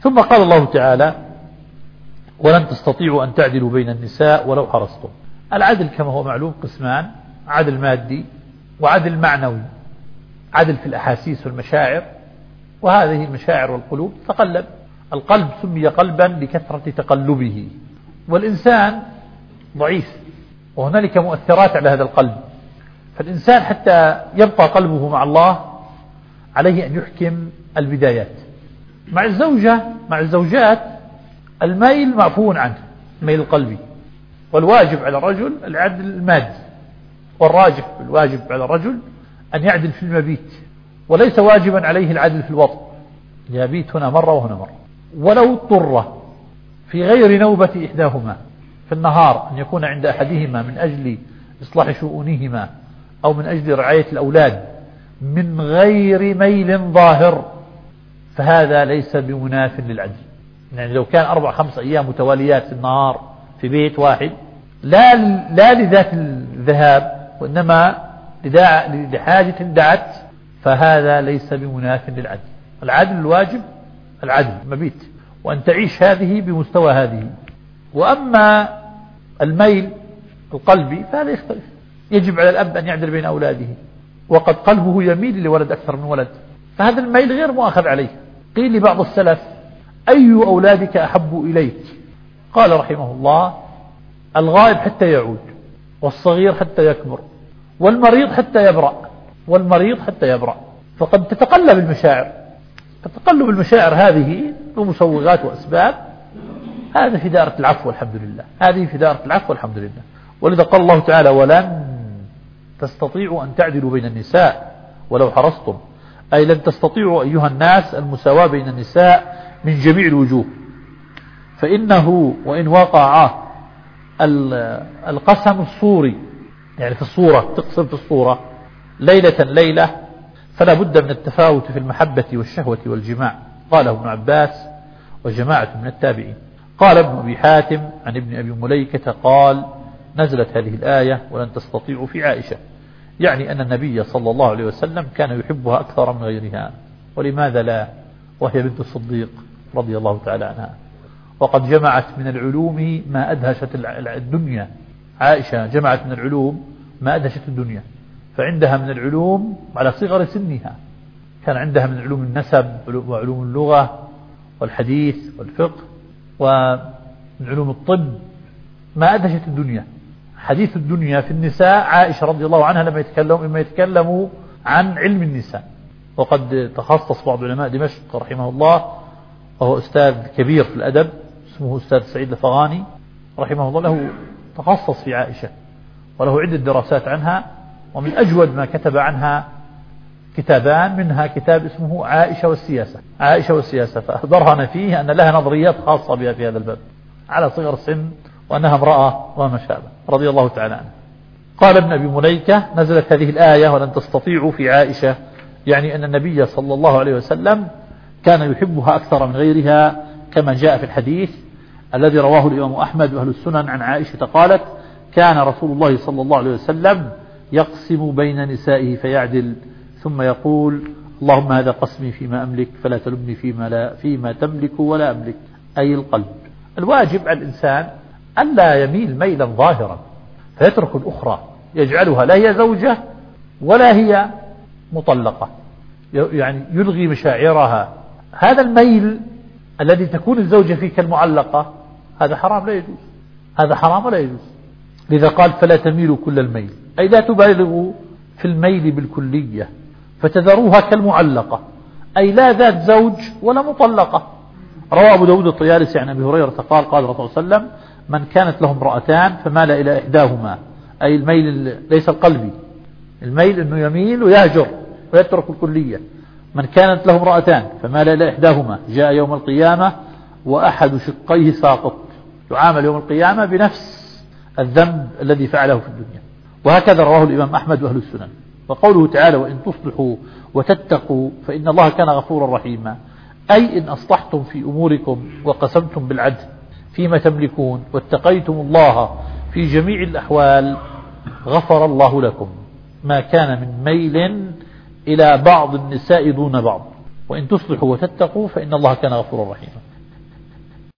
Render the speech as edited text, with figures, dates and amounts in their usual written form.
ثم قال الله تعالى: ولن تستطيعوا أن تعدلوا بين النساء ولو حرصتم. العدل كما هو معلوم قسمان: عدل مادي وعدل معنوي. عدل في الأحاسيس والمشاعر، وهذه المشاعر والقلوب تتقلب. القلب سمي قلبا لكثرة تقلبه، والإنسان ضعيف وهنالك مؤثرات على هذا القلب. فالإنسان حتى يبقى قلبه مع الله عليه أن يحكم البدايات. مع الزوجات الميل معفو عنه، الميل القلبي، والواجب على الرجل العدل المادي، والواجب على الرجل أن يعدل في المبيت، وليس واجبا عليه العدل في الوطن، يبيت هنا مرة وهنا مرة. ولو اضطر في غير نوبة إحداهما في النهار أن يكون عند أحدهما من أجل إصلاح شؤونهما أو من أجل رعاية الأولاد من غير ميل ظاهر، فهذا ليس بمناف للعدل. يعني لو كان 4-5 أيام متواليات في النهار في بيت واحد، لا لذات الذهاب، وإنما لحاجة دعت، فهذا ليس بمناف للعدل. العدل الواجب العدل مبيت، وأن تعيش هذه بمستوى هذه. وأما الميل القلبي فهذا يختلف. يجب على الأب أن يعدل بين أولاده، وقد قلبه يميل لولد أكثر من ولد، فهذا الميل غير مؤاخذ عليه. قيل لبعض السلف: أي أولادك أحب إليك؟ قال رحمه الله: الغائب حتى يعود، والصغير حتى يكبر، والمريض حتى يبرأ. فقد تتقلب المشاعر. تتقلب المشاعر هذه بمسوغات وأسباب، هذا في دائرة العفو والحمد لله. ولذا قال الله تعالى: ولن تستطيعوا أن تعدلوا بين النساء ولو حرصتم، أي لن تستطيعوا أيها الناس المساواة بين النساء من جميع الوجوه. فإنه وإن وقع القسم الصوري، يعني في الصورة، تقسم في الصورة ليلة فلا بد من التفاوت في المحبة والشهوة والجماع. قاله ابن عباس وجماعة من التابعين. قال ابن أبي حاتم عن ابن أبي مليكة قال: نزلت هذه الآية: ولن تستطيعوا في عائشة، يعني أن النبي صلى الله عليه وسلم كان يحبها أكثر من غيرها. ولماذا لا، وهي بنت الصديق رضي الله تعالى عنها، وقد جمعت من العلوم ما أدهشت الدنيا. عائشة جمعت من العلوم ما أدهشت الدنيا، فعندها من العلوم على صغر سنها. كان عندها من علوم النسب وعلوم اللغة والحديث والفقه ومن علوم الطب ما أدهشت الدنيا. حديث الدنيا في النساء عائشة رضي الله عنها لما يتكلموا عن علم النساء. وقد تخصص بعض علماء دمشق رحمه الله، وهو أستاذ كبير في الأدب، اسمه أستاذ سعيد الفغاني رحمه الله، له تخصص في عائشة وله عدة دراسات عنها. ومن أجود ما كتب عنها كتابان، منها كتاب اسمه عائشة والسياسة، فأخبرنا فيه أن لها نظريات خاصة بها في هذا الباب على صغر سن، وأنها امرأة وما شابه رضي الله تعالى عنها. قال ابن أبي مليكة: نزلت هذه الآية: ولن تستطيعوا في عائشة، يعني أن النبي صلى الله عليه وسلم كان يحبها أكثر من غيرها، كما جاء في الحديث الذي رواه الإمام أحمد وأهل السنن عن عائشة قالت: كان رسول الله صلى الله عليه وسلم يقسم بين نسائه فيعدل، ثم يقول: اللهم هذا قسمي فيما أملك فلا تلمني فيما تملك ولا أملك، أي القلب. الواجب على الإنسان ألا يميل ميلا ظاهرا فيترك الأخرى، يجعلها لا هي زوجة ولا هي مطلقة، يعني يلغي مشاعرها. هذا الميل الذي تكون الزوجة فيه كالمعلقة هذا حرام ولا يجوز. لذا قال: فلا تميلوا كل الميل، أي لا تبالغوا في الميل بالكلية فتذروها كالمعلقة، أي لا ذات زوج ولا مطلقة. روى أبو داود الطيالسي عن أبي هريرة قال: قال الرسول صلى الله عليه وسلم: من كانت له امرأتان فمال إلى إحداهما، أي الميل ليس القلبي، الميل أنه يميل ويهجر ويترك الكلية. من كانت له امرأتان فمال إلى إحداهما جاء يوم القيامة وأحد شقيه ساقط، يعامل يوم القيامة بنفس الذنب الذي فعله في الدنيا. وهكذا رواه الإمام أحمد وأهل السنن. وقوله تعالى: وإن تصلحوا وتتقوا فإن الله كان غفورا رحيما، أي إن أصلحتم في أموركم وقسمتم بالعدل فيما تملكون واتقيتم الله في جميع الأحوال غفر الله لكم ما كان من ميل إلى بعض النساء دون بعض، وإن تصلحوا وتتقوا فإن الله كان غفورا رحيما.